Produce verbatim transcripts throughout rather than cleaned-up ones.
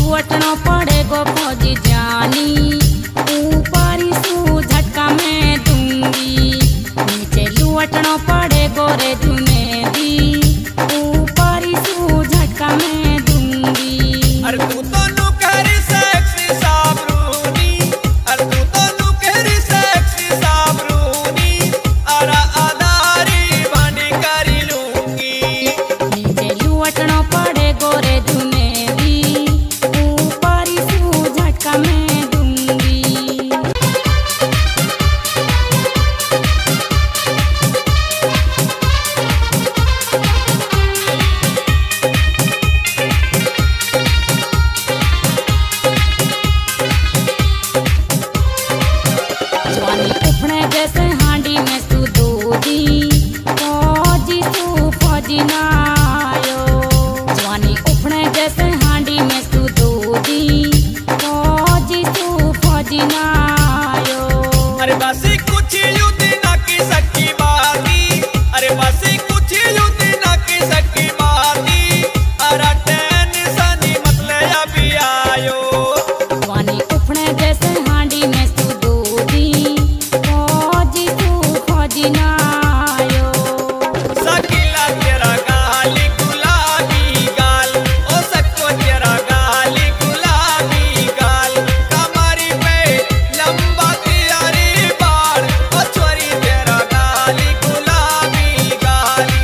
लुअटनो पड़ेगो फौजी जानी, ऊपर सू झटका मैं दूंगी। नीचे लुअटनो पड़ेगो रे जुनेदी, ऊपर सू झटका मैं दूंगी। अरे तू तो नुकहरी सेक्सी साबरूनी, अरे तू तो नुकहरी सेक्सी साबरूनी, अरा आधारी बनी करी लूंगी। नीचे लुअटनो पड़ेगो रे जुनेदी, ऊपर सू झटका मैं दूंगी। जवानी उफने जैसे हांडी में तू दूधी, फौजी तू फौजी ना आयो। जवानी उफने जैसे हांडी में तू दूधी, फौजी तू फौजी ना आयो। अरे बसी कुछ युद्ध ना की सकी बाती, अरे बसी कुछ युद्ध ना की सकी बाती, अरा टेंशन मतलब अभी आयो। जवानी उफने जैसे हांडी में तू दूधी, फौजी तू फौजी ना आयो। सकीला तेरा गाली गुलाबी गाल, ओ सको तेरा गाली गुलाबी गाल, कमरी पे लंबा तियारी बाल, ओ छोरी तेरा गाली गुलाबी गाली।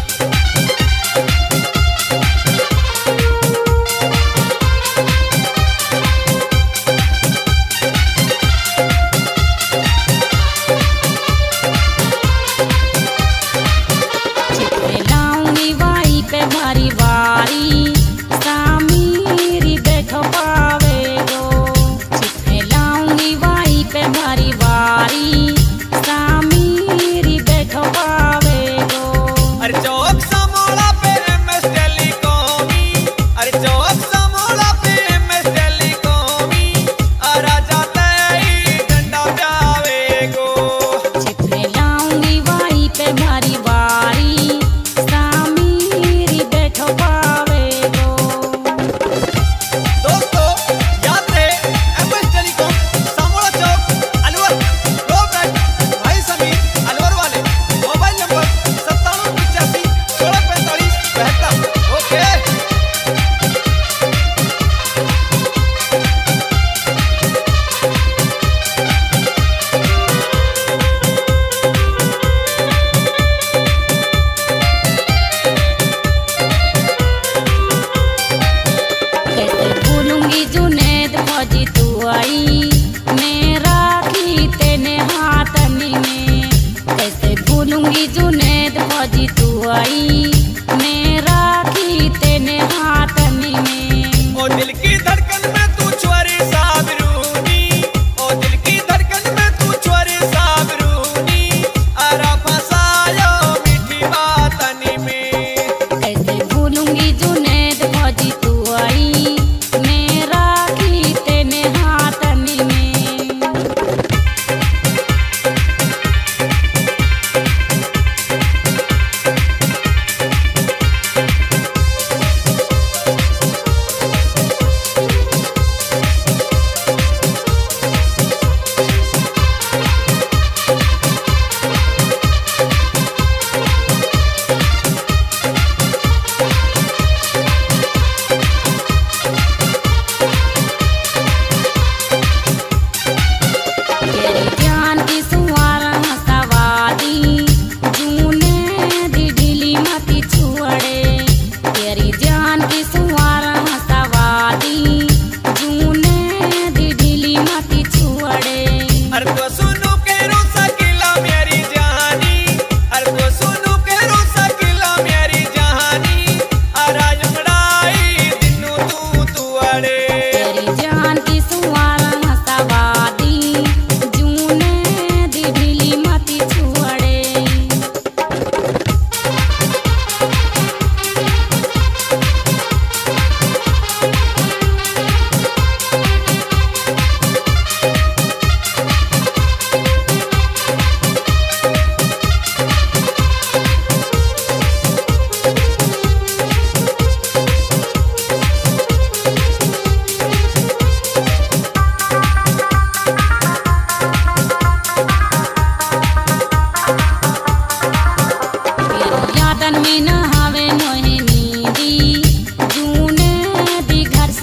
चित्रे लाऊंगी वाई पे भारी वारी, सामीरी बैठो पावेगो। चित्रे लाऊंगी वाई पे भारी वारी, सामीरी बैठो पावेगो। अरे चौक समोला पे एमएस टेलीकॉमी, अरे चौक समोला पे एमएस टेलीकॉमी, अरा जाते ही डंडा जावेगो। चित्रे लाऊंगी वाई पे भारी वारी, सामीरी बैठो पावेगो। दोस्तों याद रहे MS telecom, Samola Chowk, Alwar, Robert, भाई समीर, अलवर वाले, मोबाइल नंबर सत्तावन पिचासी सोलह पैंतालीस बहत्तर। ओके। कैसे भूलूंगी जुनेद फौजी तू आई, मेरा राखी तेने हाथनी में। कैसे भूलूंगी जुनेद फौजी तू आई, मेरा राखी तेने हाथनी में। ओ दिल की धड़कन में तू छोरी साबरूनी, ओ दिल की धड़कन में तू छोरी साबरूनी, अरा फसायो मीठी बातनी में। कैसे भूलूंगी जुनेद फौजी तू आई, मेरा राखी तेने हाथनी में।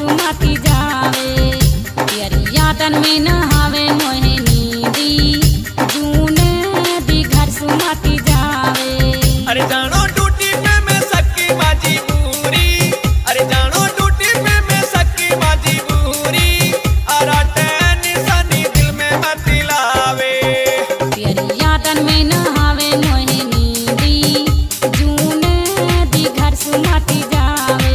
सुमाती जावे पियरिया तन में नहावे मोहे नींदी जूने दी घर सुमाती जावे अरे जानो ड्यूटी पे मैं सक्की बाजी पूरी अरे जानो ड्यूटी पे मैं सक्की बाजी पूरी अरा टेंशन दिल में मत लावे पियरिया तन में नहावे मोहे नींदी जूने दी घर सुमाती जावे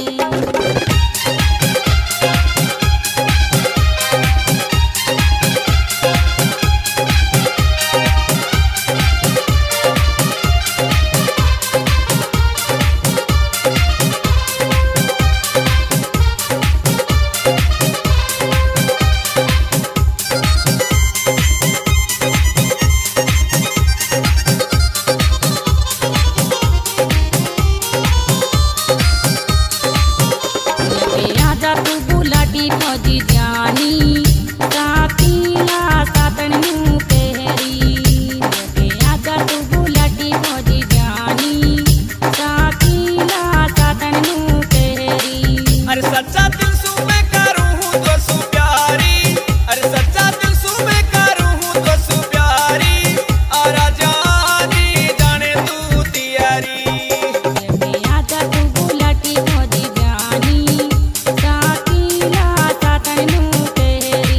लगे आजा तू बुलाटी फौजी जानी सातीला सातन नु पहरी लगे आजा तू बुलाटी फौजी जानी सातीला सातन नु पहरी अरे सच्चा दिल सू मैं करूं हूं तो सू प्यारी अरे सच्चा दिल सू मैं करूं हूं तो सू प्यारी आरा जानी जाने तू तियारी लगे आजा तू बुलाटी फौजी जानी सातीला सातन नु पहरी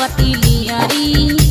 आवती लियरी